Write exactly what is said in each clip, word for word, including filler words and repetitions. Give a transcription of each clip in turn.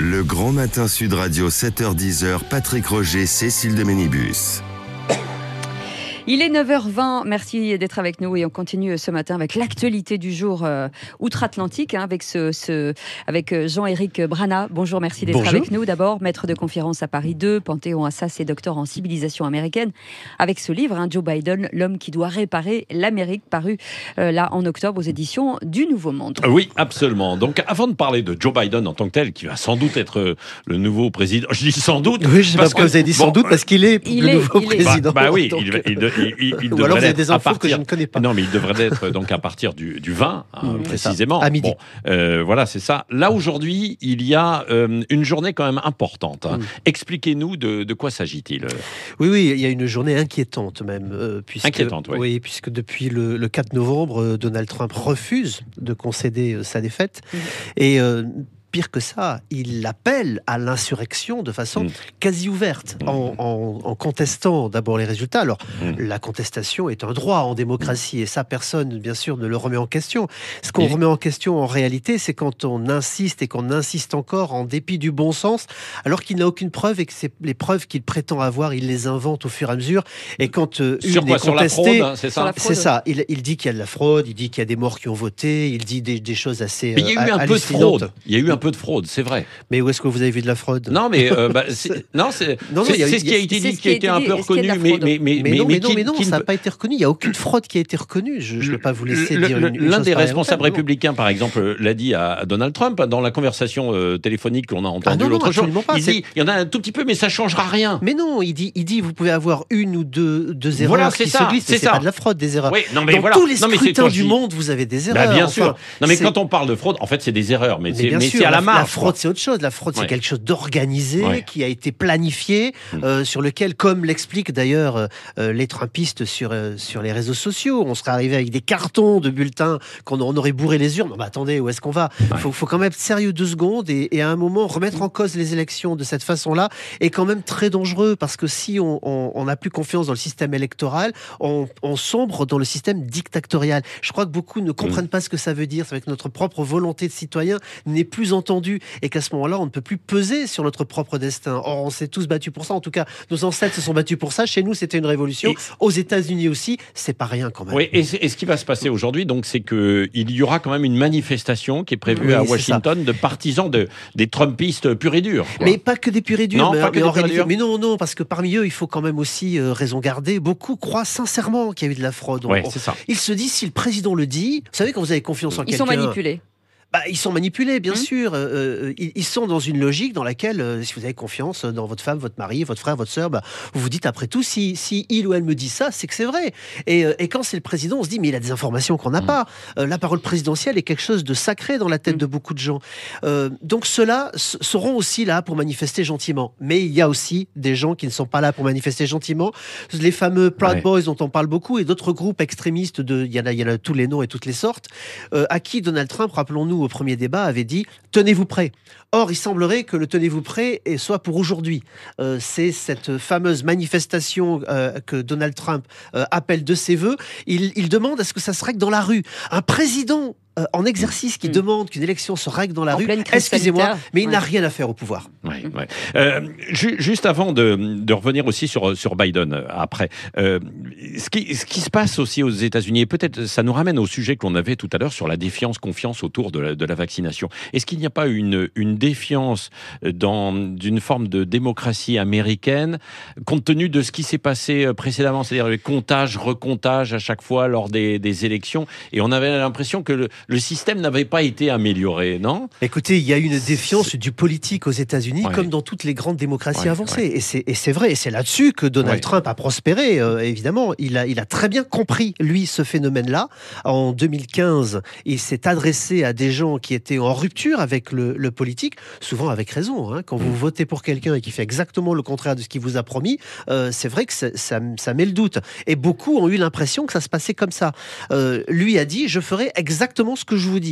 Le Grand Matin Sud Radio, sept heures dix, Patrick Roger, Cécile de Ménibus. Il est neuf heures vingt, merci d'être avec nous et on continue ce matin avec l'actualité du jour euh, outre-Atlantique hein, avec, ce, ce, avec Jean-Éric Brana. Bonjour, merci d'être Bonjour. avec nous. D'abord, maître de conférence à Paris deux, Panthéon-Assas et docteur en civilisation américaine. Avec ce livre, hein, Joe Biden, l'homme qui doit réparer l'Amérique, paru euh, là en octobre aux éditions du Nouveau Monde. Oui, absolument. Donc avant de parler de Joe Biden en tant que tel, qui va sans doute être le nouveau président, je dis sans doute. Oui, je sais pas pourquoi vous avez dit sans bon, doute, parce qu'il est il le est, nouveau il est. président. Bah, bah oui, donc, il, il, il, il, il ou devrait alors vous avez l'être des à infos partir... que je ne connais pas. Non, mais il devrait l'être donc à partir du, du vingt, hein, Mmh, précisément. à midi. Bon, euh, voilà, c'est ça. Là, aujourd'hui, il y a euh, une journée quand même importante. Hein. Mmh. Expliquez-nous de, de quoi s'agit-il. Oui, oui, il y a une journée inquiétante même. Euh, puisque, Inquiétante, oui. Oui, puisque depuis le, le quatre novembre, euh, Donald Trump refuse de concéder euh, sa défaite. Mmh. Et... Euh, Pire que ça, il appelle à l'insurrection de façon Mmh. quasi ouverte, Mmh. en, en- en contestant d'abord les résultats. Alors, Mmh. la contestation est un droit en démocratie, et ça, personne, bien sûr, ne le remet en question. Ce qu'on Il- remet en question, en réalité, c'est quand on insiste et qu'on insiste encore en dépit du bon sens, alors qu'il n'a aucune preuve et que c'est les preuves qu'il prétend avoir, il les invente au fur et à mesure. Et quand euh, Sur une quoi est Sur la contestée, fraude, hein, c'est Sur ça la fraude. c'est ça. Il, il dit qu'il y a de la fraude, il dit qu'il y a des morts qui ont voté, il dit des, des choses assez Mais il y a eu euh, un peu de hallucinantes. fraude. Il y a eu un peu de fraude, c'est vrai. Mais où est-ce que vous avez vu de la fraude? Non, mais euh, bah, c'est, non, c'est, Non, non, c'est, il y a- c'est ce qui a il y a- été c'est dit, ce qui a été un peu Est-ce qu'il y a de reconnu, la mais, fraude mais, mais, Mais, non, mais, non, qui- mais non, qui ça ne n'a pas été reconnu. Il n'y a aucune fraude qui a été reconnue. Je ne vais pas vous laisser Le- dire le- une, une L'un chose des pareille. responsables Non, non. républicains, par exemple, l'a dit à Donald Trump dans la conversation euh, téléphonique qu'on a entendue Ah non, non, l'autre jour. absolument pas, Il c'est- dit, il y en a un tout petit peu, mais ça changera rien. Mais non, il dit, il dit, vous pouvez avoir une ou deux, deux erreurs Voilà, c'est qui ça, se glissent. c'est mais C'est ça. pas de la fraude, des erreurs. Oui, non, mais Dans voilà. tous les Non, mais c'est scrutins quand je du dis- monde, vous avez des Bah, erreurs. bien Enfin, sûr. Non, mais c'est- quand on parle de fraude, en fait, c'est des erreurs, mais, Mais c'est, bien mais sûr, c'est à la la, marge. la fraude, quoi. c'est autre chose. La fraude, c'est Ouais. quelque chose d'organisé, Ouais. qui a été planifié, Mm. euh, sur lequel, comme l'expliquent d'ailleurs euh, euh, les Trumpistes sur, euh, sur les réseaux sociaux, on serait arrivé avec des cartons de bulletins, qu'on on aurait bourré les urnes. Non, bah, attendez, où est-ce qu'on va? Il Ouais. faut, faut quand même être sérieux deux secondes et, et à un moment, remettre en cause les élections de cette façon-là est quand même très dangereux, parce que si on on- on n'a plus confiance dans le système électoral, on, on sombre dans le système dictatorial. Je crois que beaucoup ne comprennent pas ce que ça veut dire. C'est vrai que notre propre volonté de citoyen n'est plus entendue et qu'à ce moment-là, on ne peut plus peser sur notre propre destin. Or, on s'est tous battus pour ça. En tout cas, nos ancêtres se sont battus pour ça. Chez nous, c'était une révolution. Et- Aux États-Unis aussi, c'est pas rien quand même. Oui, et, c'est- et ce qui va se passer aujourd'hui, donc, c'est que il y aura quand même une manifestation qui est prévue Oui, à c'est Washington de partisans de, des Trumpistes purs et durs. quoi. Mais pas que des purs et durs. Non, mais, pas que mais des en purs et réalité- durs. mais non, non, parce que parmi eux, il faut quand même aussi euh, raison garder. Beaucoup croient sincèrement qu'il y a eu de la fraude. On- Ouais, on- c'est ça. Ils se disent, si le président le dit, vous savez, quand vous avez confiance en Ils quelqu'un... sont manipulés. Bah, ils sont manipulés, bien Mmh. sûr. Euh, euh, ils, ils sont dans une logique dans laquelle, euh, si vous avez confiance dans votre femme, votre mari, votre frère, votre sœur, bah, vous vous dites, après tout, si, si il ou elle me dit ça, c'est que c'est vrai. Et, euh, et quand c'est le président, on se dit, mais il a des informations qu'on n'a Mmh. pas. Euh, la parole présidentielle est quelque chose de sacré dans la tête Mmh. de beaucoup de gens. Euh, donc ceux-là s- seront aussi là pour manifester gentiment. Mais il y a aussi des gens qui ne sont pas là pour manifester gentiment. Les fameux Proud Ouais. Boys dont on parle beaucoup, et d'autres groupes extrémistes, de, il y en a, il y en a tous les noms et toutes les sortes, euh, à qui Donald Trump, rappelons-nous au premier débat, avait dit « tenez-vous prêts ». Or, il semblerait que le « tenez-vous prêts » soit pour aujourd'hui. Euh, c'est cette fameuse manifestation euh, que Donald Trump euh, appelle de ses voeux. Il, il demande à ce que ça se règle dans la rue. Un président euh, en exercice qui Mm. demande qu'une élection se règle dans la En rue, pleine crise excusez-moi, sanitaire. mais il n'a Ouais. rien à faire au pouvoir. Ouais, ouais. Euh, ju- juste avant de, de revenir aussi sur, sur Biden euh, après, euh, ce, qui, ce qui se passe aussi aux États-Unis, et peut-être ça nous ramène au sujet que l'on avait tout à l'heure sur la défiance, confiance autour de la, de la vaccination. Est-ce qu'il n'y a pas une, une défiance dans une forme de démocratie américaine, compte tenu de ce qui s'est passé euh, précédemment, c'est-à-dire les comptages, recomptages à chaque fois lors des, des élections, et on avait l'impression que le, le système n'avait pas été amélioré, non ? Écoutez, il y a une défiance du politique aux États-Unis, Ouais. comme dans toutes les grandes démocraties Ouais, avancées. ouais. Et c'est et c'est vrai, et c'est là-dessus que Donald Ouais. Trump a prospéré, euh, évidemment. Il a, il a très bien compris, lui, ce phénomène-là. En deux mille quinze, il s'est adressé à des gens qui étaient en rupture avec le, le politique, souvent avec raison. Hein. Quand vous votez pour quelqu'un et qui fait exactement le contraire de ce qu'il vous a promis, euh, c'est vrai que ça, ça, ça met le doute. Et beaucoup ont eu l'impression que ça se passait comme ça. Euh, lui a dit, je ferai exactement ce que je vous dis.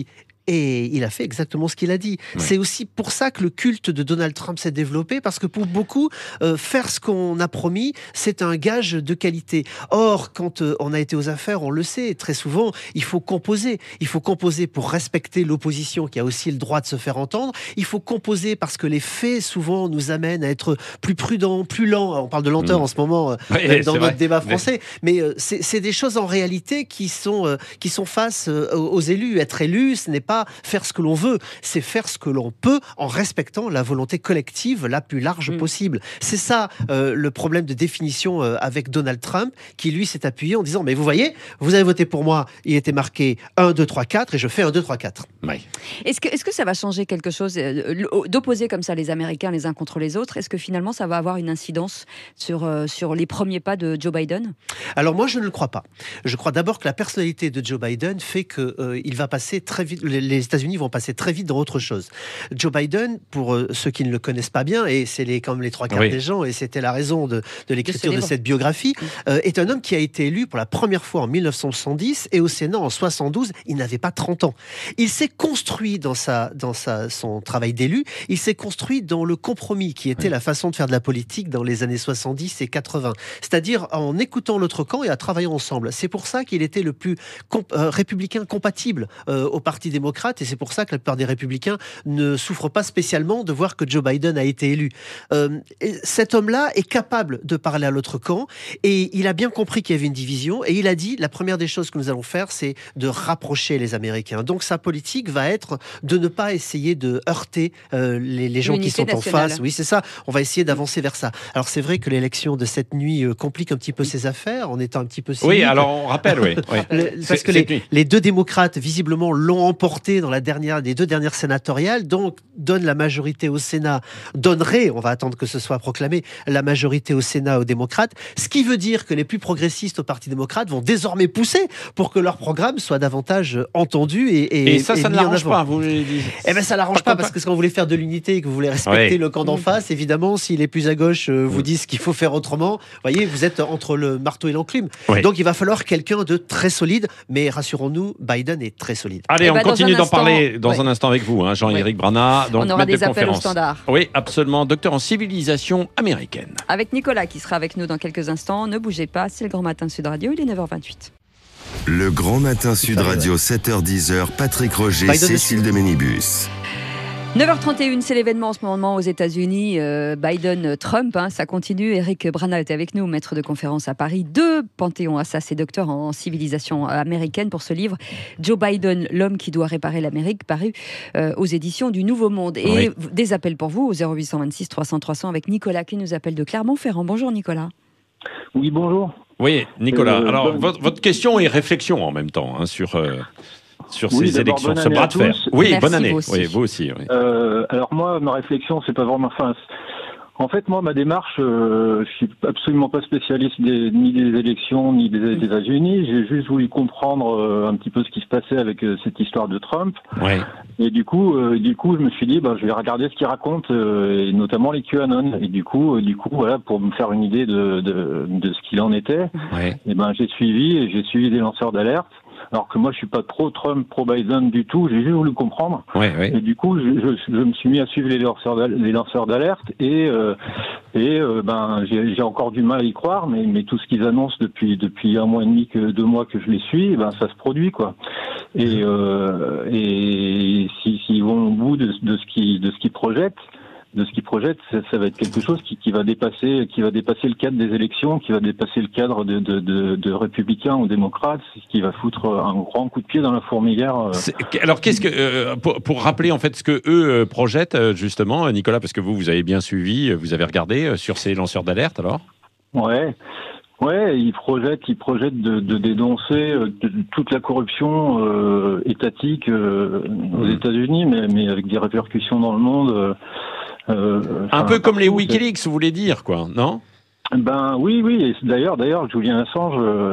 et il a fait exactement ce qu'il a dit. Ouais. C'est aussi pour ça que le culte de Donald Trump s'est développé, parce que pour beaucoup, euh, faire ce qu'on a promis, c'est un gage de qualité. Or, quand euh, on a été aux affaires, on le sait, très souvent, il faut composer. Il faut composer pour respecter l'opposition qui a aussi le droit de se faire entendre. Il faut composer parce que les faits, souvent, nous amènent à être plus prudents, plus lents. On parle de lenteur mmh. en ce moment, euh, oui, dans notre vrai. débat français, mais, mais euh, c'est, c'est des choses en réalité qui sont, euh, qui sont face euh, aux élus. Être élu, ce n'est pas faire ce que l'on veut, c'est faire ce que l'on peut en respectant la volonté collective la plus large mmh. possible. C'est ça euh, le problème de définition euh, avec Donald Trump, qui lui s'est appuyé en disant, mais vous voyez, vous avez voté pour moi, il était marqué un, deux, trois, quatre, et je fais un, deux, trois, quatre. Oui. Est-ce que, est-ce que ça va changer quelque chose euh, d'opposer comme ça les Américains les uns contre les autres? Est-ce que finalement ça va avoir une incidence sur, euh, sur les premiers pas de Joe Biden? Alors moi je ne le crois pas. Je crois d'abord que la personnalité de Joe Biden fait qu'il euh, va passer très vite, les, les États-Unis vont passer très vite dans autre chose. Joe Biden, pour euh, ceux qui ne le connaissent pas bien, et c'est les, comme les trois quarts oui. des gens, et c'était la raison de, de l'écriture de, de cette biographie, euh, est un homme qui a été élu pour la première fois en mille neuf cent soixante-dix et au Sénat en soixante-douze. Il n'avait pas trente ans. Il s'est construit dans, sa, dans sa, son travail d'élu, il s'est construit dans le compromis qui était oui. la façon de faire de la politique dans les années soixante-dix et quatre-vingts. C'est-à-dire en écoutant l'autre camp et à travailler ensemble. C'est pour ça qu'il était le plus comp- euh, républicain compatible euh, au Parti démocrate, et c'est pour ça que la plupart des républicains ne souffrent pas spécialement de voir que Joe Biden a été élu. Euh, cet homme-là est capable de parler à l'autre camp, et il a bien compris qu'il y avait une division, et il a dit, la première des choses que nous allons faire, c'est de rapprocher les Américains. Donc sa politique va être de ne pas essayer de heurter euh, les, les gens L'unité qui sont nationale. En face. Oui, c'est ça. On va essayer d'avancer vers ça. Alors c'est vrai que l'élection de cette nuit euh, complique un petit peu ses affaires, en étant un petit peu cynique. Oui, alors on rappelle, oui. oui. Le, parce que les, les deux démocrates, visiblement, l'ont emporté dans la dernière, les deux dernières sénatoriales, donc donne la majorité au Sénat, donnerait, on va attendre que ce soit proclamé, la majorité au Sénat aux démocrates, ce qui veut dire que les plus progressistes au Parti démocrate vont désormais pousser pour que leur programme soit davantage entendu et, et, et ça, et ça ne l'arrange pas, vous voulez dire. Eh bien, ça ne l'arrange pas, parce que quand vous voulez faire de l'unité et que vous voulez respecter oui. le camp d'en face, évidemment, si les plus à gauche euh, vous disent qu'il faut faire autrement, vous voyez, vous êtes entre le marteau et l'enclume. Oui. Donc, il va falloir quelqu'un de très solide, mais rassurons-nous, Biden est très solide. Allez, et on bah, continue d'en instant, parler dans ouais. un instant avec vous, hein, Jean-Éric ouais. Brana. Donc, on aura des appels conférence. Au standard. Oui, absolument. Docteur en civilisation américaine. Avec Nicolas qui sera avec nous dans quelques instants. Ne bougez pas, c'est le Grand Matin Sud Radio, il est neuf heures vingt-huit. Le Grand Matin Sud Radio, sept heures dix, Patrick Roger, Biden Cécile de Ménibus. neuf heures trente et une, c'est l'événement en ce moment aux États-Unis. Euh, Biden-Trump, hein, ça continue. Éric Brana était avec nous, maître de conférence à Paris de Panthéon-Assas et docteur en civilisation américaine pour ce livre Joe Biden, l'homme qui doit réparer l'Amérique, paru euh, aux éditions du Nouveau Monde. Et oui. des appels pour vous au zéro huit cent vingt-six trois cents trois cents avec Nicolas qui nous appelle de Clermont-Ferrand. Bonjour Nicolas. Oui, bonjour. Oui, Nicolas. Euh, Alors, bon... votre, votre question et réflexion en même temps hein, sur... Euh... sur oui, ces élections, ce bras de fer. Oui, Merci bonne année. Vous aussi. Oui, vous aussi. Oui. Euh, alors moi, ma réflexion, c'est pas vraiment. Enfin, en fait, moi, ma démarche, euh, je suis absolument pas spécialiste des, ni des élections ni des, des États-Unis. J'ai juste voulu comprendre euh, un petit peu ce qui se passait avec euh, cette histoire de Trump. Ouais. Et du coup, euh, du coup, je me suis dit, bah, je vais regarder ce qu'il raconte, euh, et notamment les QAnon. Et du coup, euh, du coup, voilà, pour me faire une idée de de, de ce qu'il en était. Ouais. Et ben, j'ai suivi, et j'ai suivi des lanceurs d'alerte. Alors que moi, je suis pas pro-Trump, pro-Biden du tout. J'ai juste voulu comprendre. Ouais, ouais. Et du coup, je, je, je me suis mis à suivre les lanceurs d'alerte, les lanceurs d'alerte et euh, et euh, ben j'ai, j'ai encore du mal à y croire, mais mais tout ce qu'ils annoncent depuis depuis un mois et demi, que deux mois que je les suis, ben ça se produit quoi. Et euh, et si s'ils vont au bout de, de ce qu'ils de ce qu'ils projettent. de ce qu'ils projettent, ça, ça va être quelque chose qui, qui va dépasser, qui va dépasser le cadre des élections, qui va dépasser le cadre de, de, de, de républicains ou démocrates, ce qui va foutre un grand coup de pied dans la fourmilière. C'est, alors, qu'est-ce que euh, pour, pour rappeler en fait ce que eux projettent justement, Nicolas, parce que vous, vous avez bien suivi, vous avez regardé sur ces lanceurs d'alerte, alors. Ouais. Ouais, ils projettent, ils projettent de, de dénoncer de, de toute la corruption euh, étatique euh, aux mmh. États-Unis, mais, mais avec des répercussions dans le monde. Euh, Euh, un peu comme les Wikileaks, vous voulez dire, quoi, non ? Ben oui, oui. Et d'ailleurs, d'ailleurs, Julian Assange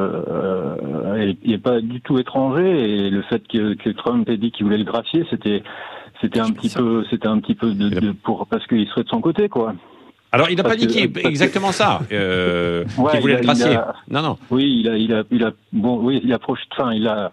euh, n'est pas du tout étranger, et le fait que, que Trump ait dit qu'il voulait le gracier, c'était, c'était un petit peu, c'était un petit peu de, de pour parce qu'il serait de son côté, quoi. Alors, il n'a pas dit qu'il, exactement que... ça, euh, ouais, qu'il voulait a, le gracier. A, non, non. Oui, il a, il a, il a, bon, oui, il a projeté, enfin, il a,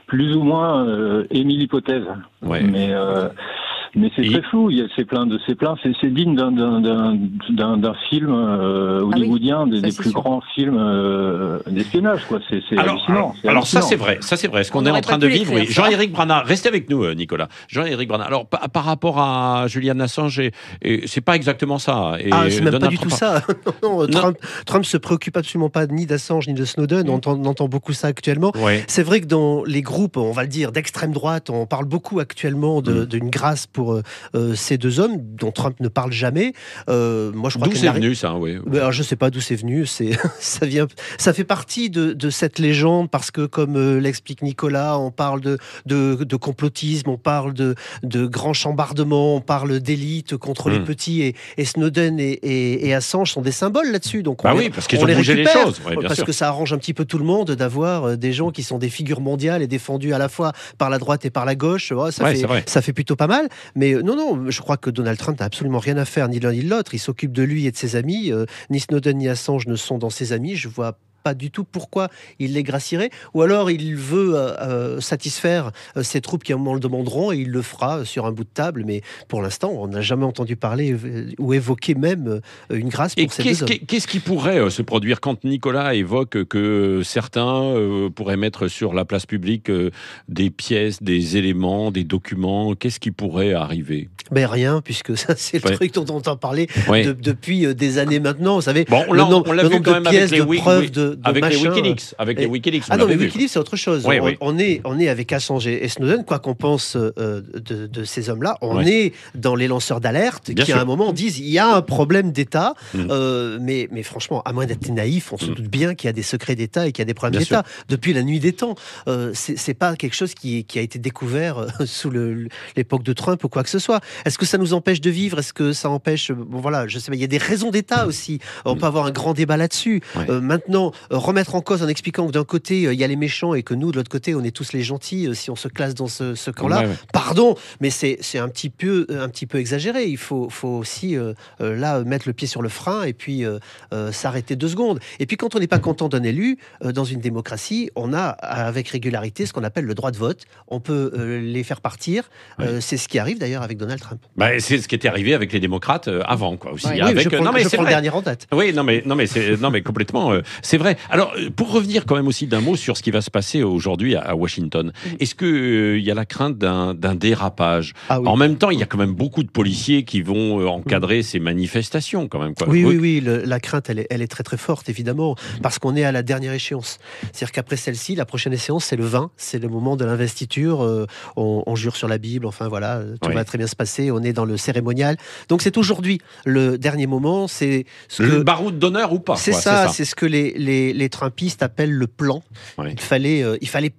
plus ou moins euh, émis l'hypothèse. Ouais. Mais euh, mais c'est Et... très flou. Il y a c'est plein de c'est plein c'est, c'est digne d'un d'un d'un d'un, d'un film euh, hollywoodien, ah oui, des, des plus sûr. grands films euh, d'espionnage, quoi. C'est, c'est alors, hallucinant. Alors, c'est alors hallucinant. ça c'est vrai, ça c'est vrai. Ce qu'on On est en train de vivre. Oui. Jean-Éric Brana, restez avec nous, Nicolas. Jean-Éric Brana. Alors par, par rapport à Julian Assange, et, et c'est pas exactement ça. Et ah, c'est même Donald pas du Trump... tout ça. non, non, Trump, Trump se préoccupe absolument pas ni d'Assange ni de Snowden. On entend, on entend beaucoup ça actuellement. Ouais. C'est vrai que dans les groupes, on va le dire, d'extrême droite, on parle beaucoup actuellement de, mm. d'une grâce pour euh, ces deux hommes dont Trump ne parle jamais. Euh, moi, je crois d'où c'est venu ça, oui. Ben, alors, je sais pas d'où c'est venu. C'est ça vient, ça fait partie de, de cette légende parce que, comme euh, l'explique Nicolas, on parle de, de, de complotisme, on parle de, de grands chambardements, on parle d'élite contre mm. les petits et, et Snowden et, et, et Assange sont des symboles là-dessus. Donc, bah on oui, les, parce qu'ils on ont les bougé récupère, les choses, ouais, bien parce sûr. que ça arrange un petit peu tout le monde d'avoir des gens qui sont des figures mondiales et défendus à la fois par la droite et par la gauche. Ouais, ça, ouais, fait, ça fait plutôt pas mal. Mais euh, non, non, je crois que Donald Trump n'a absolument rien à faire, ni l'un ni l'autre. Il s'occupe de lui et de ses amis. Euh, ni Snowden ni Assange ne sont dans ses amis. Je vois pas du tout pourquoi il les gracierait, ou alors il veut euh, euh, satisfaire euh, ses troupes qui à un moment le demanderont et il le fera sur un bout de table, mais pour l'instant on n'a jamais entendu parler euh, ou évoquer même euh, une grâce pour et ces qu'est-ce, deux hommes. Qu'est-ce qui pourrait euh, se produire quand Nicolas évoque que certains euh, pourraient mettre sur la place publique euh, des pièces, des éléments, des documents? Qu'est-ce qui pourrait arriver? Ben rien, puisque ça c'est le ouais. truc dont on entend parler ouais. de, depuis euh, des années maintenant. Vous savez, bon, le, là, on, nombre, on l'a le vu nombre quand de même pièces, avec les de preuves, oui, de, de avec machin. les Wikileaks, avec et, les Wikileaks. Ah non, mais vu. Wikileaks c'est autre chose. Oui, on, oui. on est, on est avec Assange et Snowden, quoi qu'on pense euh, de, de ces hommes-là, on ouais. est dans les lanceurs d'alerte Bien qui sûr. à un moment disent il y a un problème d'État, mm. euh, mais, mais franchement, à moins d'être naïf, on se mm. doute bien qu'il y a des secrets d'État et qu'il y a des problèmes bien d'État sûr. depuis la nuit des temps. Euh, c'est, c'est pas quelque chose qui, qui a été découvert euh, sous le, l'époque de Trump ou quoi que ce soit. Est-ce que ça nous empêche de vivre? Est-ce que ça empêche? Bon voilà, je sais pas. Il y a des raisons d'État aussi. On mm. peut avoir un grand débat là-dessus. Ouais. Euh, maintenant, euh, remettre en cause en expliquant que d'un côté il euh, y a les méchants et que nous de l'autre côté on est tous les gentils euh, si on se classe dans ce, ce camp-là. Ouais, ouais. Pardon, mais c'est, c'est un petit peu un petit peu exagéré. Il faut, faut aussi euh, euh, là mettre le pied sur le frein et puis euh, euh, s'arrêter deux secondes. Et puis quand on n'est pas content d'un élu euh, dans une démocratie, on a avec régularité ce qu'on appelle le droit de vote. On peut euh, les faire partir. Euh, ouais. C'est ce qui arrive d'ailleurs avec Donald Trump. Bah, c'est ce qui était arrivé avec les démocrates euh, avant, quoi. Aussi. Ouais. Avec, oui, je prends, non mais je c'est prends vrai. le dernier en date. Oui, non mais non mais c'est non mais complètement. Euh, c'est vrai. Alors pour revenir quand même aussi d'un mot sur ce qui va se passer aujourd'hui à, à Washington, mm. est-ce que il euh, y a la crainte d'un, d'un dérapage? Ah, oui. En même temps, il y a quand même beaucoup de policiers qui vont euh, encadrer mm. ces manifestations, quand même. Quoi. Oui, oui, oui. Le, la crainte, elle est, elle est très très forte, évidemment, parce qu'on est à la dernière échéance. C'est-à-dire qu'après celle-ci, la prochaine échéance, c'est le vingt, c'est le moment de l'investiture. Euh, on, on jure sur la Bible. Enfin voilà, tout oui. va très bien se passer. On est dans le cérémonial. Donc c'est aujourd'hui le dernier moment. C'est ce le que, baroud d'honneur ou pas. C'est, quoi, ça, c'est ça. C'est ce que les les, les Trumpistes appellent le plan. Oui. Il fallait, euh, il fallait.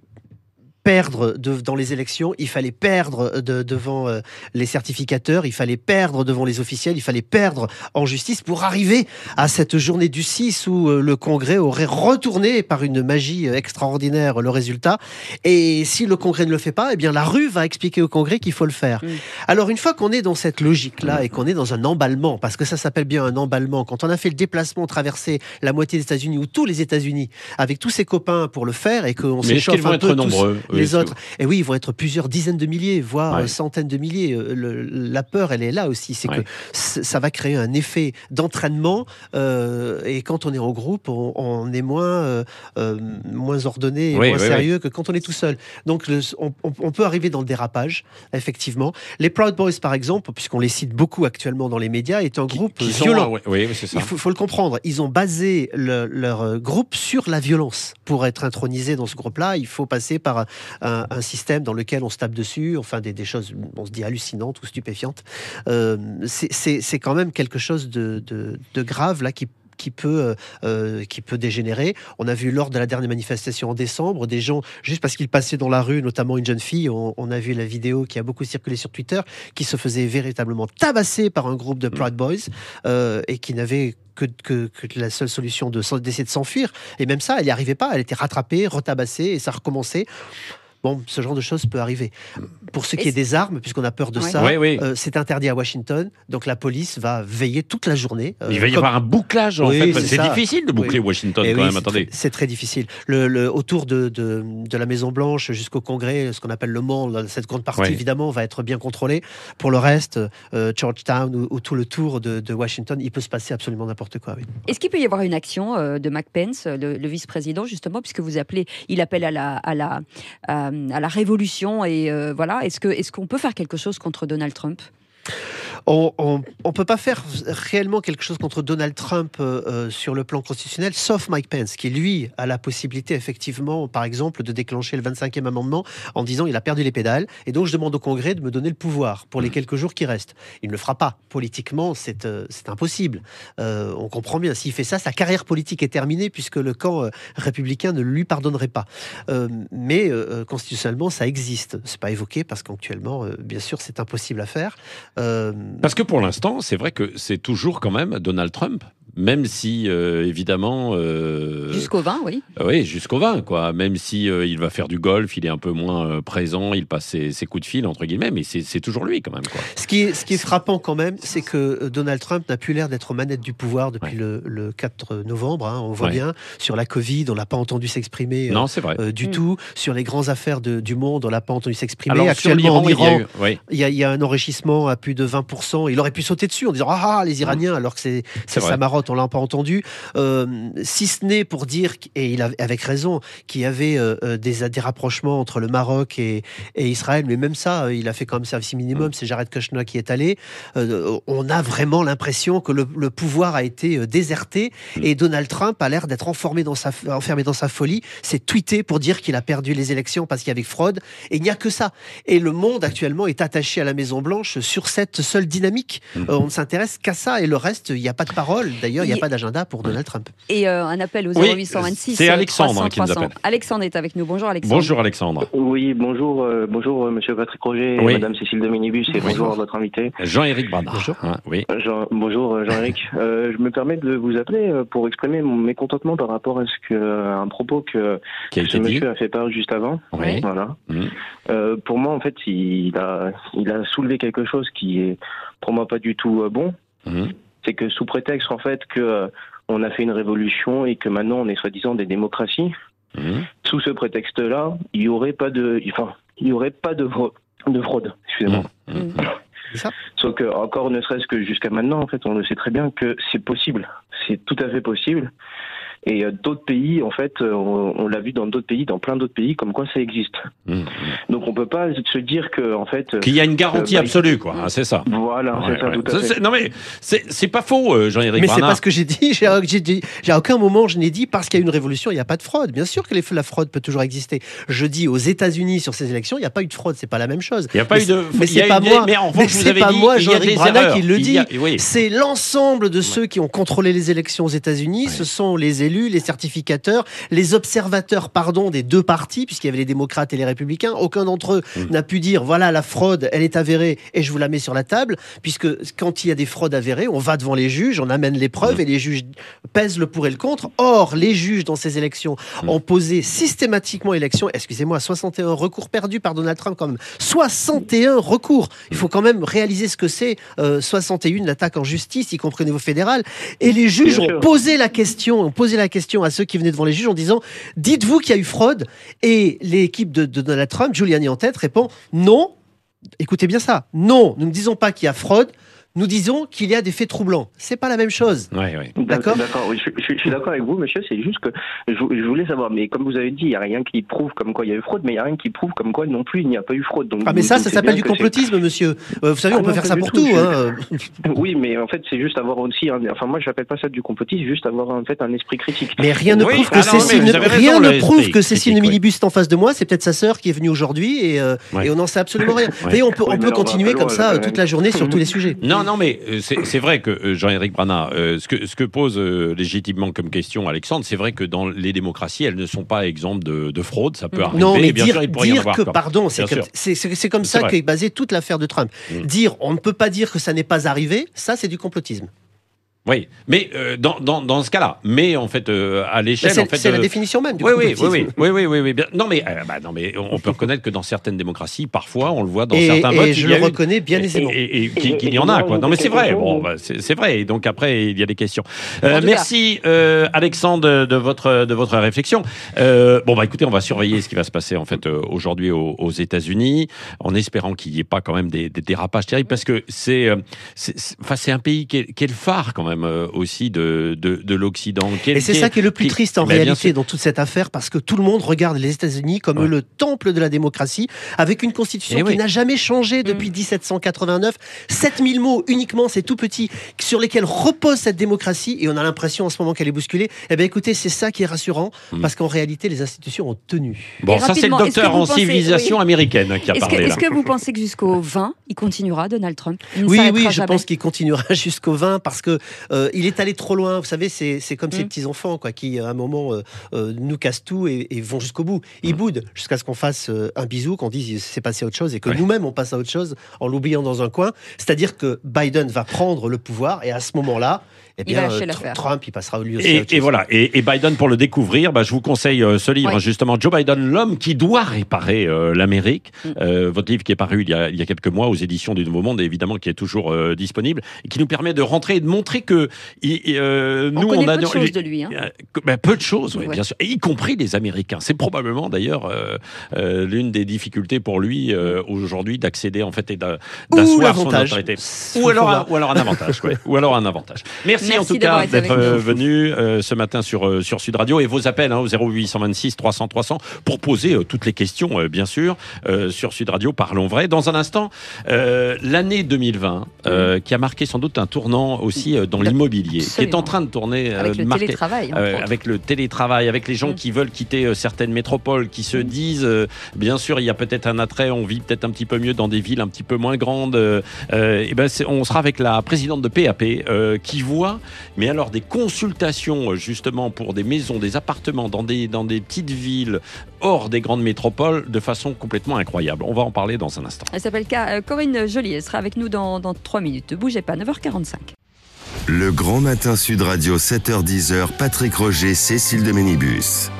perdre de, dans les élections, il fallait perdre de, devant euh, les certificateurs, il fallait perdre devant les officiels, il fallait perdre en justice pour arriver à cette journée du six où euh, le Congrès aurait retourné par une magie extraordinaire le résultat. Et si le Congrès ne le fait pas, eh bien la rue va expliquer au Congrès qu'il faut le faire. Mmh. Alors une fois qu'on est dans cette logique-là et qu'on est dans un emballement, parce que ça s'appelle bien un emballement, quand on a fait le déplacement, traversé la moitié des États-Unis ou tous les États-Unis avec tous ses copains pour le faire et qu'on Mais s'échauffe un peu tous, nombreux les autres. Et oui, ils vont être plusieurs dizaines de milliers, voire ouais. centaines de milliers. Le, la peur, elle est là aussi. C'est ouais. que c- ça va créer un effet d'entraînement. Euh, et quand on est en groupe, on, on est moins, euh, euh, moins ordonné et oui, moins oui, sérieux oui. que quand on est tout seul. Donc, le, on, on peut arriver dans le dérapage, effectivement. Les Proud Boys, par exemple, puisqu'on les cite beaucoup actuellement dans les médias, est un qui, groupe qui violent. Sont, oui, oui, c'est ça. Il faut, faut le comprendre. Ils ont basé le, leur groupe sur la violence. Pour être intronisé dans ce groupe-là, il faut passer par un, un système dans lequel on se tape dessus, enfin des, des choses, on se dit hallucinantes ou stupéfiantes. Euh, c'est, c'est, c'est quand même quelque chose de, de, de grave là qui qui peut, euh, qui peut dégénérer. On a vu lors de la dernière manifestation en décembre, des gens, juste parce qu'ils passaient dans la rue, notamment une jeune fille, on, on a vu la vidéo qui a beaucoup circulé sur Twitter, qui se faisait véritablement tabasser par un groupe de Proud Boys euh, et qui n'avait Que, que, que la seule solution de, d'essayer de s'enfuir. Et même ça, elle n'y arrivait pas. Elle était rattrapée, retabassée et ça recommençait. Bon, ce genre de choses peut arriver. pour ce qui est des armes, puisqu'on a peur de Ouais. ça, Oui, oui. euh, c'est interdit à Washington. Donc la police va veiller toute la journée. euh, Il va y comme- avoir un bouclage, en Oui, fait. c'est parce que C'est ça. difficile de boucler Oui. Washington, Eh quand oui, même. c'est Attendez. très- C'est très difficile. Le, le- autour de, de, de la Maison-Blanche jusqu'au Congrès, ce qu'on appelle le Mall, cette grande partie, Oui. évidemment, va être bien contrôlée. Pour le reste, euh, Georgetown ou, ou tout le tour de, de Washington, il peut se passer absolument n'importe quoi. Oui. Est-ce qu'il peut y avoir une action euh, de Mike Pence, le, le vice-président, justement, puisque vous appelez, il appelle à la, à la, à, à la révolution et euh, voilà. Est-ce que, est-ce qu'on peut faire quelque chose contre Donald Trump ? On ne peut pas faire réellement quelque chose contre Donald Trump euh, euh, sur le plan constitutionnel, sauf Mike Pence, qui lui a la possibilité effectivement, par exemple, de déclencher le vingt-cinquième amendement en disant il a perdu les pédales et donc je demande au Congrès de me donner le pouvoir pour les quelques jours qui restent. Il ne le fera pas. Politiquement, c'est euh, c'est impossible. Euh, on comprend bien. S'il fait ça, sa carrière politique est terminée puisque le camp euh, républicain ne lui pardonnerait pas. Euh, mais euh, constitutionnellement, ça existe. C'est pas évoqué parce qu'actuellement, euh, bien sûr, c'est impossible à faire. Euh, Parce que pour l'instant, c'est vrai que c'est toujours quand même Donald Trump. Même si, euh, évidemment... euh, Jusqu'au vingt, oui. Oui, jusqu'au vingt, quoi. Même si euh, il va faire du golf, il est un peu moins euh, présent, il passe ses, ses coups de fil, entre guillemets, mais c'est c'est toujours lui, quand même, quoi. Ce qui est, ce qui est frappant quand même, c'est que Donald Trump n'a plus l'air d'être aux manettes du pouvoir depuis Ouais. le, le quatre novembre. Hein. On voit Ouais. bien sur la Covid, on l'a pas entendu s'exprimer euh, Non, c'est vrai. euh, du Mm. tout. Sur les grandes affaires de- du monde, on l'a pas entendu s'exprimer. Alors, sur Actuellement, l'Iran, en il y a Iran, eu... Oui, il y, a, il y a un enrichissement à plus de vingt pour cent. Il aurait pu sauter dessus en disant ah, ah les Iraniens, alors que c'est c'est vrai. sa marotte, on l'a pas entendu. Euh, si ce n'est pour dire, et il a avec raison, qu'il y avait euh, euh, des, des rapprochements entre le Maroc et, et Israël, mais même ça, euh, il a fait quand même service minimum. C'est Jared Kushner qui est allé. Euh, on a vraiment l'impression que le, le pouvoir a été euh, déserté et Donald Trump a l'air d'être enfermé dans sa enfermé dans sa folie. C'est tweeté pour dire qu'il a perdu les élections parce qu'il y avait fraude. Et il n'y a que ça. Et le monde actuellement est attaché à la Maison Blanche sur cette seule dynamique. Mm. Euh, on ne s'intéresse qu'à ça et le reste, il n'y a pas de parole. D'ailleurs, il n'y a Il- pas d'agenda pour Donald Trump. Et euh, un appel au Oui, zéro huit cent vingt-six. c'est Alexandre, hein, qui nous trois cents. appelle. Alexandre est avec nous. Bonjour Alexandre. Bonjour, Alexandre. Oui, bonjour, euh, bonjour euh, Monsieur Patrick Roger et Oui. Madame Cécile de Minibus et bonjour à votre invité. Jean-Éric Bradard. Bonjour. Hein, oui. Euh, Jean, bonjour euh, Jean-Éric. Euh, je me permets de vous appeler euh, pour exprimer mon mécontentement par rapport à ce que euh, un propos que Qui a ce été dit. monsieur a fait part juste avant. Oui. Voilà. Mhm. Euh, pour moi, en fait, il a il a soulevé quelque chose qui est pour moi pas du tout euh, bon. Mhm. C'est que sous prétexte en fait que euh, on a fait une révolution et que maintenant on est soi-disant des démocraties. Mhm. Sous ce prétexte-là, il y aurait pas de, enfin, il y aurait pas de, fro- de fraude. Excusez-moi. Mhm. Mm. C'est ça. Sauf que encore ne serait-ce que jusqu'à maintenant, en fait, on le sait très bien que c'est possible. C'est tout à fait possible. Et euh, d'autres pays, en fait, euh, on, on l'a vu dans d'autres pays, dans plein d'autres pays, comme quoi ça existe. Mhm. Donc on peut pas se dire que, en fait, euh, Qu'il y a une garantie Euh, bah, absolue, quoi. hein, c'est ça. voilà, Ouais, c'est ça, ouais. tout à Ça, fait. c'est- Non, mais c'est c'est pas faux, euh, Jean-Éric Mais c'est Bradard. pas ce que j'ai dit. J'ai j'ai dit- j'ai à aucun moment je n'ai dit parce qu'il y a une révolution, il n'y a pas de fraude. Bien sûr que les- la fraude peut toujours exister. Je dis aux États-Unis sur ces élections, il n'y a pas eu de fraude. C'est pas la même chose. Il n'y a pas mais eu de. Mais il y a c'est pas eu des- moi. Mais en Mais revanche, vous c'est avez pas dit moi, il y a Jean-Éric des Bradin, erreurs. qui le Il dit. y a- Oui. C'est l'ensemble de ceux qui ont contrôlé les élections aux États-Unis. Ouais. Ce sont les élus, les certificateurs, les observateurs, pardon, des deux partis, puisqu'il y avait les démocrates et les républicains. Aucun d'entre eux Mm. n'a pu dire voilà, la fraude, elle est avérée et je vous la mets sur la table, puisque quand il y a des fraudes avérées, on va devant les juges, on amène les preuves Mm. et les juges pèsent le pour et le contre. Or, les juges dans ces élections Mm. ont posé systématiquement élection, excusez-moi, soixante et un recours perdus par Donald Trump quand même. soixante et un recours. Il faut quand même réaliser ce que c'est euh, soixante et un attaques en justice, y compris au niveau fédéral. Et les juges Bien ont sûr. posé la question, ont posé la question à ceux qui venaient devant les juges en disant dites-vous qu'il y a eu fraude? Et l'équipe de, de Donald Trump, Giuliani en tête, répond non. Écoutez bien ça. Non, nous ne disons pas qu'il y a fraude. Nous disons qu'il y a des faits troublants. C'est pas la même chose. Ouais, ouais. D'accord. D'accord, oui, je, je- je suis d'accord avec vous, monsieur. C'est juste que je, je voulais savoir, mais comme vous avez dit, il n'y a rien qui prouve comme quoi il y a eu fraude, mais il n'y a rien qui prouve comme quoi non plus il n'y a pas eu fraude. Donc, Ah mais vous ça, ça doutez s'appelle bien du que c'est- complotisme, monsieur. Euh, vous savez, Ah on peut non, faire pas ça du pour tout, tout. je- Hein. Oui, mais en fait, c'est juste avoir aussi, un, enfin moi, je n'appelle pas ça du complotisme, juste avoir en fait un esprit critique. Mais rien ne Oui, prouve ah que non, mais Cécile, vous avez raison, rien le ne prouve esprit que Cécile critique, oui. Minibus est en face de moi. C'est peut-être sa sœur qui est venue aujourd'hui et, euh, Ouais. et on n'en sait absolument rien. Vous Ouais. voyez, on peut, Oui, on mais peut là, on va continuer pas comme loin, ça là, euh, quand toute même. la journée sur tous les sujets. Non, non, mais euh, c'est c'est vrai que euh, Jean-Éric Bradin, euh, ce, que, ce que pose euh, légitimement comme question Alexandre, c'est vrai que dans les démocraties, elles ne sont pas exemptes de, de fraude, ça peut arriver. Non, mais bien dire, sûr, il pourrait y en dire avoir que, quand même. pardon, c'est Bien comme, sûr. c'est- c'est- c'est comme C'est ça vrai. qu'est basée toute l'affaire de Trump. Mm. Dire on ne peut pas dire que ça n'est pas arrivé, ça c'est du complotisme. Oui, mais euh, dans, dans, dans ce cas-là, mais en fait, euh, à l'échelle... C'est, en fait, c'est euh, la définition même du oui, oui, complotisme. oui, oui, oui, oui, oui, bien. Non, mais, euh, bah, non, mais on peut reconnaître que dans certaines démocraties, parfois, on le voit dans et, certains et votes... je il y a le eu- reconnais bien et- aisément. Et, et, et qu'il, Et- qu'il et y en a, moi, quoi. je Non, mais c'est vrai, quelque bon, chose, bah, c'est, c'est vrai. Et donc après, il y a des questions. Euh, En tout merci, euh, Alexandre, de, de votre, de votre réflexion. Euh, bon, bah écoutez, on va surveiller ce qui va se passer, en fait, euh, aujourd'hui aux, aux États-Unis, en espérant qu'il n'y ait pas quand même des, des dérapages terribles, parce que c'est, euh, c'est, c'est, enfin, c'est un pays qui est, qui est le phare, quand même, euh, aussi de, de, de l'Occident. Qui est- Et c'est qui est- ça qui est le plus qui- triste en bah, bien réalité sûr. dans toute cette affaire, parce que tout le monde regarde les États-Unis comme Ouais. le temple de la démocratie, avec une constitution Eh qui oui. n'a jamais changé depuis dix-sept cent quatre-vingt-neuf. sept mille mots uniquement, c'est tout petit, sur lesquels repose cette démocratie, et on a l'impression en ce moment qu'elle est bousculée. Eh bien écoutez, c'est ça qui est rassurant, Mm. parce qu'en réalité, les institutions ont tenu. Bon, Et ça, c'est le rapidement, est-ce que docteur vous en pensez- civilisation oui. américaine qui a Est-ce que, parlé, là. est-ce que vous pensez que jusqu'au vingt, il continuera, Donald Trump? Il ne Oui, s'arrêtera oui, je jamais. pense qu'il continuera jusqu'au vingt parce que euh, il est allé trop loin. Vous savez, c'est, c'est comme Mm. ces petits enfants quoi, qui, à un moment, euh, euh, nous cassent tout et, et vont jusqu'au bout. Ils boudent jusqu'à ce qu'on fasse euh, un bisou, qu'on dise c'est passé à autre chose et que Ouais. nous-mêmes on passe à autre chose en l'oubliant dans un coin. C'est-à-dire que Biden va prendre le pouvoir et à ce moment-là, eh Il va bien, lâcher euh, l'affaire. Trump, il passera lui aussi à Et, autre et chose. voilà, et, et Biden, pour le découvrir, bah, je vous conseille euh, ce livre, Oui. justement, Joe Biden, l'homme qui doit réparer euh, l'Amérique. Mm. Euh, votre livre qui est paru il y, a, il y a quelques mois aux éditions du Nouveau Monde, et évidemment qui est toujours euh, disponible, et qui nous permet de rentrer et de montrer que il- euh, On nous, connaît on a peu de les- choses de lui. Hein. euh, que- ben, peu de choses, oui, Ouais. bien sûr, et y compris les Américains. C'est probablement d'ailleurs euh, euh, l'une des difficultés pour lui euh, aujourd'hui d'accéder en fait et d'a- Ou d'asseoir son l'avantage. autorité. Faut Ou alors, voir. un, ou alors un avantage, ouais. Ou alors un avantage. Merci, Merci en tout d'avoir cas été d'être avec nous. euh, venu euh, ce matin sur euh, sur Sud Radio, et vos appels hein, au zéro huit cent vingt-six trois cents trois cents pour poser euh, toutes les questions euh, bien sûr euh, sur Sud Radio. Parlons vrai. Dans un instant, euh, l'année deux mille vingt euh, qui a marqué sans doute un tournant aussi euh, dans l'immobilier, qui est Absolument. en train de tourner euh, Avec le marquer- télétravail. entre euh, autres. avec le télétravail, avec les gens Mm. qui veulent quitter euh, certaines métropoles, qui se disent, euh, bien sûr, il y a peut-être un attrait, on vit peut-être un petit peu mieux dans des villes un petit peu moins grandes. Euh, euh, et ben, c'est- on sera avec la présidente de P A P euh, qui voit, mais alors des consultations euh, justement pour des maisons, des appartements dans des dans des petites villes hors des grandes métropoles de façon complètement incroyable. On va en parler dans un instant. Elle s'appelle Ca- euh, Corinne Joly. Elle sera avec nous dans, dans trois minutes. Ne bougez pas. neuf heures quarante-cinq. Le Grand Matin Sud Radio, sept heures dix, Patrick Roger, Cécile de Ménibus.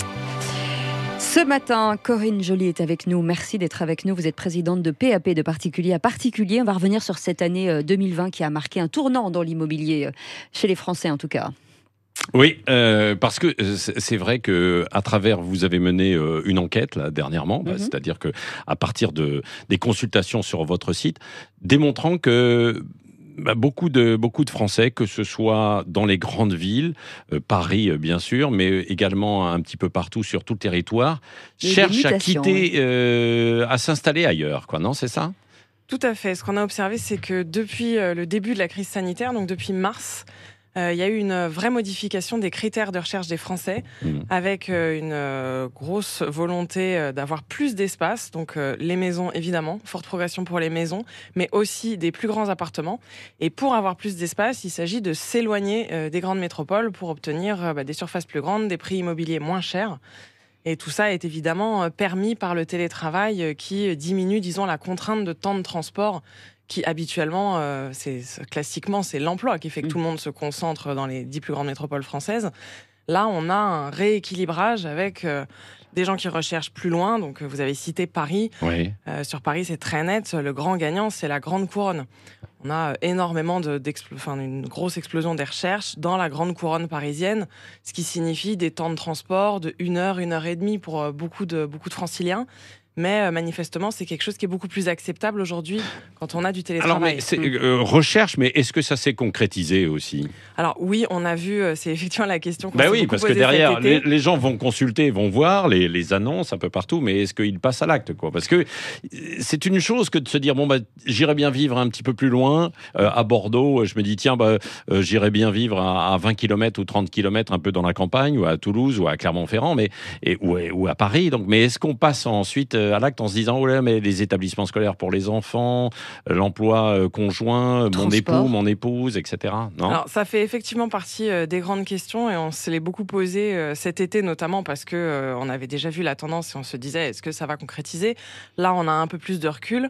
Ce matin, Corinne Joly est avec nous. Merci d'être avec nous. Vous êtes présidente de P A P, de particulier à particulier. On va revenir sur cette année euh, deux mille vingt qui a marqué un tournant dans l'immobilier, euh, chez les Français en tout cas. Oui, euh, parce que euh, c'est c'est vrai que à travers vous avez mené euh, une enquête là dernièrement, bah, Mhm. c'est-à-dire que à partir de des consultations sur votre site, démontrant que bah, beaucoup de beaucoup de Français, que ce soit dans les grandes villes, euh, Paris euh, bien sûr, mais également un petit peu partout sur tout le territoire, Il y a eu des cherchent à mutations, quitter, euh, à s'installer ailleurs, quoi. Non, c'est ça? Tout à fait. Ce qu'on a observé, c'est que depuis euh, le début de la crise sanitaire, donc depuis mars, euh, il y a eu une vraie modification des critères de recherche des Français, Mmh. avec euh, une euh, grosse volonté euh, d'avoir plus d'espace. Donc euh, les maisons, évidemment, forte progression pour les maisons, mais aussi des plus grands appartements. Et pour avoir plus d'espace, il s'agit de s'éloigner euh, des grandes métropoles pour obtenir euh, bah, des surfaces plus grandes, des prix immobiliers moins chers. Et tout ça est évidemment euh, permis par le télétravail euh, qui diminue, disons, la contrainte de temps de transport qui habituellement, euh, c'est c'est- classiquement, c'est l'emploi qui fait que Mm. tout le monde se concentre dans les dix plus grandes métropoles françaises. Là, on a un rééquilibrage avec euh, des gens qui recherchent plus loin. Donc, euh, vous avez cité Paris. Oui. Euh, sur Paris, c'est très net. Le grand gagnant, c'est la Grande Couronne. On a euh, énormément de, d'explo- enfin, une grosse explosion des recherches dans la Grande Couronne parisienne, ce qui signifie des temps de transport de une heure, une heure et demie pour euh, beaucoup de, beaucoup de franciliens. Mais euh, manifestement, c'est quelque chose qui est beaucoup plus acceptable aujourd'hui quand on a du Alors, télétravail. mais c'est euh, recherche, mais est-ce que ça s'est concrétisé aussi? Alors oui, on a vu, euh, c'est effectivement la question qu'on Ben s'est oui, beaucoup parce que posée derrière, cet les, été. les gens vont consulter, vont voir les, les annonces un peu partout, mais est-ce qu'ils passent à l'acte, quoi? Parce que euh, c'est une chose que de se dire, bon, bah, j'irais bien vivre un petit peu plus loin, euh, à Bordeaux, je me dis, tiens, bah, euh, j'irais bien vivre à, à vingt kilomètres ou trente kilomètres un peu dans la campagne, ou à Toulouse, ou à Clermont-Ferrand, mais, et, ou, ou à Paris. Donc, mais est-ce qu'on passe ensuite euh, à l'acte en se disant, oh là, mais les établissements scolaires pour les enfants, euh, l'emploi euh, conjoint, mon Transport. époux, mon épouse, et cetera. Non? Alors, ça fait effectivement partie euh, des grandes questions et on se l'est beaucoup posé euh, cet été, notamment parce que euh, on avait déjà vu la tendance et on se disait est-ce que ça va concrétiser? Là, on a un peu plus de recul.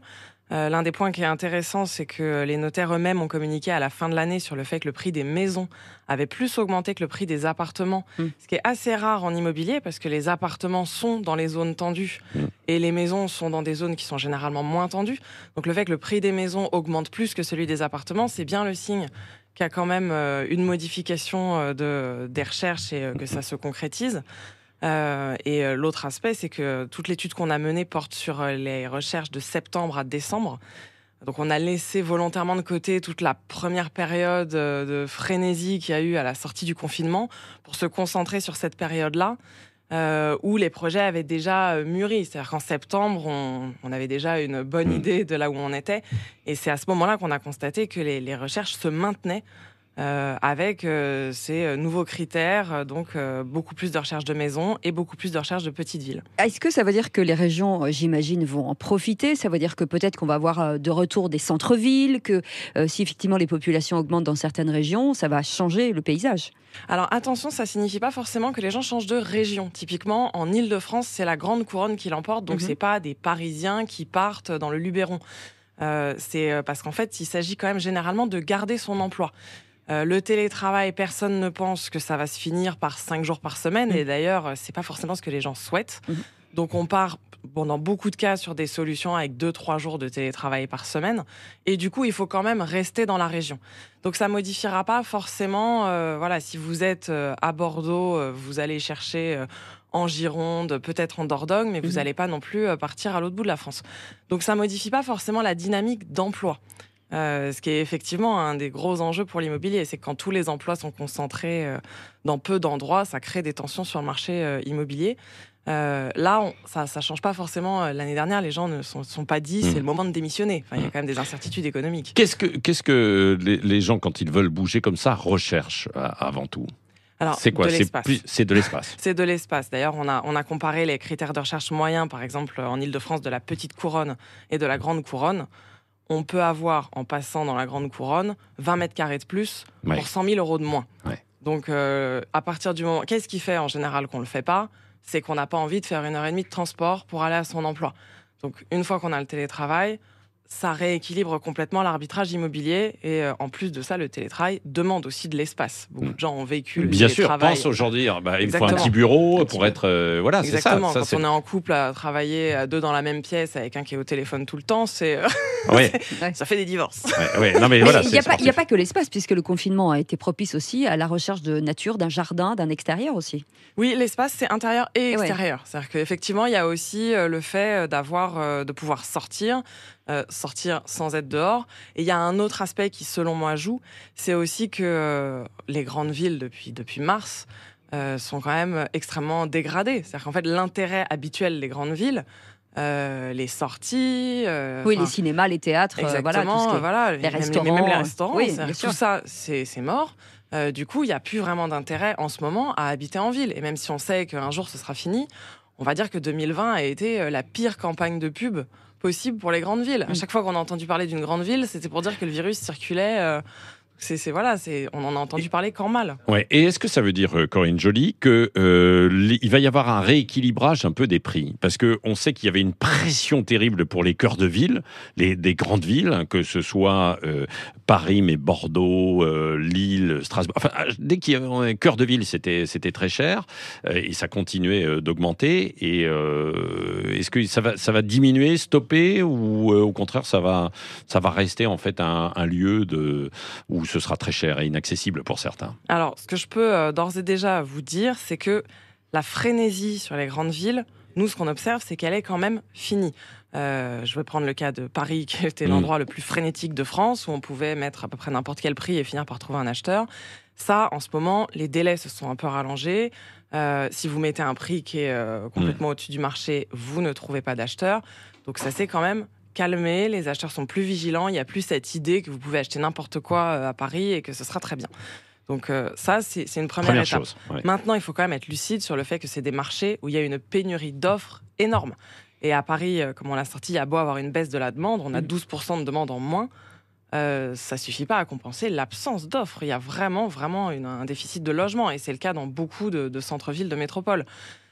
Euh, l'un des points qui est intéressant, c'est que les notaires eux-mêmes ont communiqué à la fin de l'année sur le fait que le prix des maisons avait plus augmenté que le prix des appartements, mmh. ce qui est assez rare en immobilier parce que les appartements sont dans les zones tendues mmh. et les maisons sont dans des zones qui sont généralement moins tendues. Donc le fait que le prix des maisons augmente plus que celui des appartements, c'est bien le signe qu'il y a quand même euh, une modification euh, de, des recherches et euh, que ça se concrétise. Euh, et euh, l'autre aspect, c'est que toute l'étude qu'on a menée porte sur euh, les recherches de septembre à décembre. Donc on a laissé volontairement de côté toute la première période euh, de frénésie qu'il y a eu à la sortie du confinement pour se concentrer sur cette période-là euh, où les projets avaient déjà euh, mûri. C'est-à-dire qu'en septembre, on, on avait déjà une bonne idée de là où on était. Et c'est à ce moment-là qu'on a constaté que les, les recherches se maintenaient Euh, avec euh, ces nouveaux critères, euh, donc euh, beaucoup plus de recherche de maisons et beaucoup plus de recherche de petites villes. Est-ce que ça veut dire que les régions, euh, j'imagine, vont en profiter ? Ça veut dire que peut-être qu'on va avoir euh, de retour des centres-villes, que euh, si effectivement les populations augmentent dans certaines régions, ça va changer le paysage ? Alors attention, ça signifie pas forcément que les gens changent de région. Typiquement, en Île-de-France, c'est la grande couronne qui l'emporte, donc mm-hmm. c'est pas des Parisiens qui partent dans le Luberon. Euh, c'est parce qu'en fait, il s'agit quand même généralement de garder son emploi. Euh, le télétravail, personne ne pense que ça va se finir par cinq jours par semaine. Mmh. Et d'ailleurs, c'est pas forcément ce que les gens souhaitent. Mmh. Donc, on part, bon, dans beaucoup de cas, sur des solutions avec deux, trois jours de télétravail par semaine. Et du coup, il faut quand même rester dans la région. Donc, ça modifiera pas forcément. Euh, voilà, si vous êtes euh, à Bordeaux, euh, vous allez chercher euh, en Gironde, peut-être en Dordogne, mais mmh. vous n'allez pas non plus euh, partir à l'autre bout de la France. Donc, ça modifie pas forcément la dynamique d'emploi. Euh, ce qui est effectivement un des gros enjeux pour l'immobilier, c'est que quand tous les emplois sont concentrés euh, dans peu d'endroits, ça crée des tensions sur le marché euh, immobilier. Euh, là, on, ça ne change pas forcément. L'année dernière, les gens ne sont, sont pas dit mmh. c'est le moment de démissionner. Enfin, il y a quand même des incertitudes économiques. Qu'est-ce que, qu'est-ce que les, les gens, quand ils veulent bouger comme ça, recherchent euh, avant tout ? Alors, c'est quoi ? de c'est, plus, c'est de l'espace. C'est de l'espace. D'ailleurs, on a, on a comparé les critères de recherche moyens, par exemple, en Île-de-France, de la petite couronne et de la grande couronne. On peut avoir, en passant dans la grande couronne, vingt mètres carrés de plus ouais. pour cent mille euros de moins. Ouais. Donc, euh, à partir du moment... Qu'est-ce qui fait, en général, qu'on ne le fait pas ? C'est qu'on n'a pas envie de faire une heure et demie de transport pour aller à son emploi. Donc, une fois qu'on a le télétravail, ça rééquilibre complètement l'arbitrage immobilier. Et euh, en plus de ça, le télétravail demande aussi de l'espace. Beaucoup de gens ont vécu le Bien télétravail. sûr, pense aujourd'hui, bah, il faut un petit bureau pour être... Euh, voilà, Exactement. c'est ça. Quand ça, on c'est... est en couple à travailler à deux dans la même pièce avec un qui est au téléphone tout le temps, c'est... Ouais. ça fait des divorces. Ouais, ouais. Non, mais mais voilà, il n'y a, a pas que l'espace, puisque le confinement a été propice aussi à la recherche de nature, d'un jardin, d'un extérieur aussi. Oui, l'espace, c'est intérieur et extérieur. Ouais. C'est-à-dire qu'effectivement, il y a aussi le fait d'avoir, de pouvoir sortir, euh, sortir sans être dehors. Et il y a un autre aspect qui, selon moi, joue, c'est aussi que euh, les grandes villes, depuis, depuis mars, euh, sont quand même extrêmement dégradées. C'est-à-dire qu'en fait, l'intérêt habituel des grandes villes, Euh, les sorties, euh, oui, les cinémas, les théâtres, exactement, euh, voilà, tout ce qui est... voilà, les même, restaurants, même les restaurants, oui, tout ça, c'est, c'est mort. Euh, du coup, il n'y a plus vraiment d'intérêt en ce moment à habiter en ville. Et même si on sait qu'un jour ce sera fini, on va dire que deux mille vingt a été la pire campagne de pub possible pour les grandes villes. Mmh. À chaque fois qu'on a entendu parler d'une grande ville, c'était pour dire que le virus circulait. Euh, C'est, c'est, voilà, c'est, on en a entendu parler qu'en mal. Ouais. Et est-ce que ça veut dire, Corinne Joly, qu'il euh, va y avoir un rééquilibrage un peu des prix ? Parce qu'on sait qu'il y avait une pression terrible pour les cœurs de ville, les, des grandes villes, hein, que ce soit euh, Paris, mais Bordeaux, euh, Lille, Strasbourg. Enfin, dès qu'il y avait un cœur de ville, c'était, c'était très cher euh, et ça continuait euh, d'augmenter. Et euh, est-ce que ça va, ça va diminuer, stopper, ou euh, au contraire, ça va, ça va rester en fait un, un lieu de, où ce sera très cher et inaccessible pour certains? Alors, ce que je peux euh, d'ores et déjà vous dire, c'est que la frénésie sur les grandes villes, nous, ce qu'on observe, c'est qu'elle est quand même finie. Euh, je vais prendre le cas de Paris, qui était mmh. l'endroit le plus frénétique de France, où on pouvait mettre à peu près n'importe quel prix et finir par trouver un acheteur. Ça, en ce moment, les délais se sont un peu rallongés. Euh, si vous mettez un prix qui est euh, complètement mmh. au-dessus du marché, vous ne trouvez pas d'acheteur. Donc ça s'est quand même calmé, les acheteurs sont plus vigilants, il n'y a plus cette idée que vous pouvez acheter n'importe quoi à Paris et que ce sera très bien. Donc euh, ça, c'est, c'est une première, première étape. Chose, ouais. Maintenant, il faut quand même être lucide sur le fait que c'est des marchés où il y a une pénurie d'offres énorme. Et à Paris, comme on l'a sorti, il y a beau avoir une baisse de la demande, on a douze pour cent de demande en moins. Euh, ça ne suffit pas à compenser l'absence d'offres. Il y a vraiment, vraiment une, un déficit de logement. Et c'est le cas dans beaucoup de, de centres-villes, de métropoles.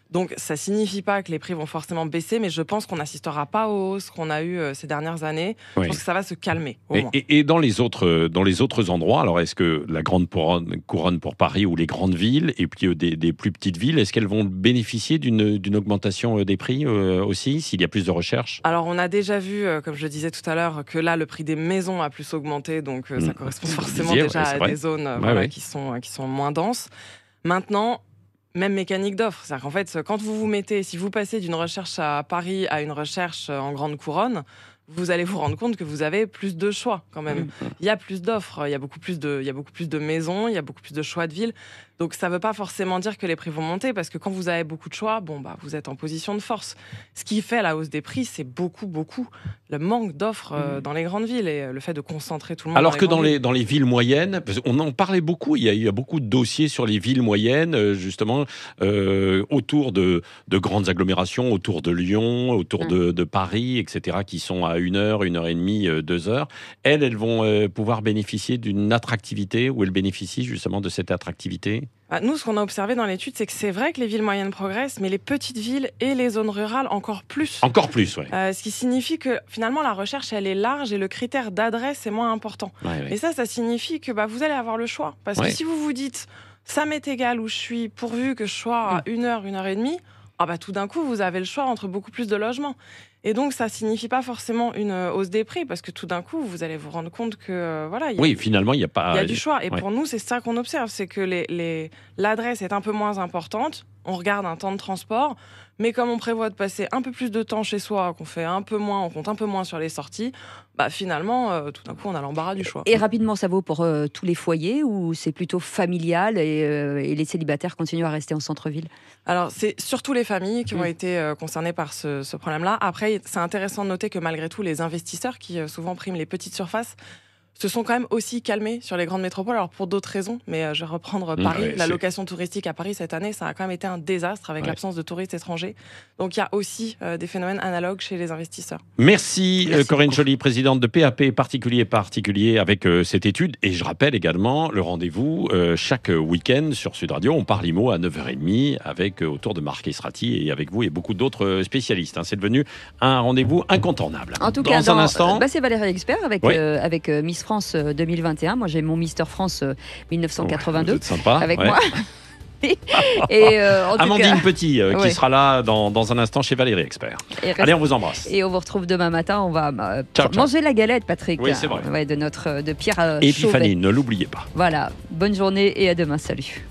Donc, ça ne signifie pas que les prix vont forcément baisser, mais je pense qu'on n'assistera pas aux hausses qu'on a eues ces dernières années. Oui. Je pense que ça va se calmer, au et, moins. Et, et dans, les autres, dans les autres endroits, alors est-ce que la grande couronne pour Paris ou les grandes villes, et puis des, des plus petites villes, est-ce qu'elles vont bénéficier d'une, d'une augmentation des prix euh, aussi, s'il y a plus de recherche ? Alors, on a déjà vu, euh, comme je disais tout à l'heure, que là, le prix des maisons a plus augmenté, donc euh, ça mmh. correspond forcément disiez, déjà ouais, à vrai. des zones euh, ouais, voilà, ouais. Qui, sont, qui sont moins denses. Maintenant, même mécanique d'offre. C'est-à-dire qu'en fait, quand vous vous mettez, si vous passez d'une recherche à Paris à une recherche en grande couronne, vous allez vous rendre compte que vous avez plus de choix quand même. Mmh. Il y a plus d'offres, il y a beaucoup plus de, il y a beaucoup plus de maisons, il y a beaucoup plus de choix de villes. Donc ça ne veut pas forcément dire que les prix vont monter, parce que quand vous avez beaucoup de choix, bon, bah, vous êtes en position de force. Ce qui fait la hausse des prix, c'est beaucoup, beaucoup le manque d'offres euh, mmh. dans les grandes villes et le fait de concentrer tout le monde. Alors dans que les dans, villes. les, dans les villes moyennes, on en parlait beaucoup, il y a, il y a beaucoup de dossiers sur les villes moyennes, justement, euh, autour de, de grandes agglomérations, autour de Lyon, autour mmh. de, de Paris, et cetera, qui sont à une heure, une heure et demie, deux heures. Elles, elles vont euh, pouvoir bénéficier d'une attractivité, ou elles bénéficient justement de cette attractivité ? Nous, ce qu'on a observé dans l'étude, c'est que c'est vrai que les villes moyennes progressent, mais les petites villes et les zones rurales encore plus. Encore plus, oui. Euh, ce qui signifie que finalement, la recherche, elle est large et le critère d'adresse est moins important. Ouais, ouais. Et ça, ça signifie que bah, vous allez avoir le choix. Parce ouais. que si vous vous dites, ça m'est égal où je suis, pourvu que je sois à une heure, une heure et demie, ah bah, tout d'un coup, vous avez le choix entre beaucoup plus de logements. Et donc, ça ne signifie pas forcément une hausse des prix, parce que tout d'un coup, vous allez vous rendre compte que euh, voilà, y a, oui, finalement, il y a pas, il y a du choix. Et ouais. pour nous, c'est ça qu'on observe, c'est que les, les, l'adresse est un peu moins importante. On regarde un temps de transport, mais comme on prévoit de passer un peu plus de temps chez soi, qu'on fait un peu moins, on compte un peu moins sur les sorties, bah finalement, euh, tout d'un coup, on a l'embarras du choix. Et rapidement, ça vaut pour euh, tous les foyers, ou c'est plutôt familial et, euh, et les célibataires continuent à rester en centre-ville ? Alors, c'est surtout les familles qui mmh. ont été euh, concernées par ce, ce problème-là. Après, c'est intéressant de noter que malgré tout, les investisseurs qui euh, souvent priment les petites surfaces se sont quand même aussi calmés sur les grandes métropoles, alors pour d'autres raisons, mais euh, je vais reprendre Paris. Ouais, la c'est... location touristique à Paris cette année, ça a quand même été un désastre avec ouais. l'absence de touristes étrangers. Donc il y a aussi euh, des phénomènes analogues chez les investisseurs. Merci, Merci Corinne beaucoup. Joly, présidente de P A P particulier particulier avec euh, cette étude. Et je rappelle également le rendez-vous euh, chaque week-end sur Sud Radio. On parle I M O à neuf heures trente avec euh, autour de Marc Esrati et avec vous et beaucoup d'autres spécialistes. Hein. C'est devenu un rendez-vous incontournable. En tout dans cas, un dans, instant, bah, c'est Valérie Expert avec, ouais. euh, avec euh, Miss France deux mille vingt et un. Moi, j'ai mon Mister France euh, dix-neuf cent quatre-vingt-deux ouais, sympa, avec ouais. moi. et, euh, en Amandine tout cas, Petit euh, ouais. qui sera là dans, dans un instant chez Valérie Expert. Et Allez, on vous embrasse. Et on vous retrouve demain matin. On va euh, ciao, manger ciao. la galette, Patrick. Oui, c'est vrai. Ouais, de notre de Pierre euh, Épiphanie, Chauvet. ne l'oubliez pas. Voilà. Bonne journée et à demain. Salut.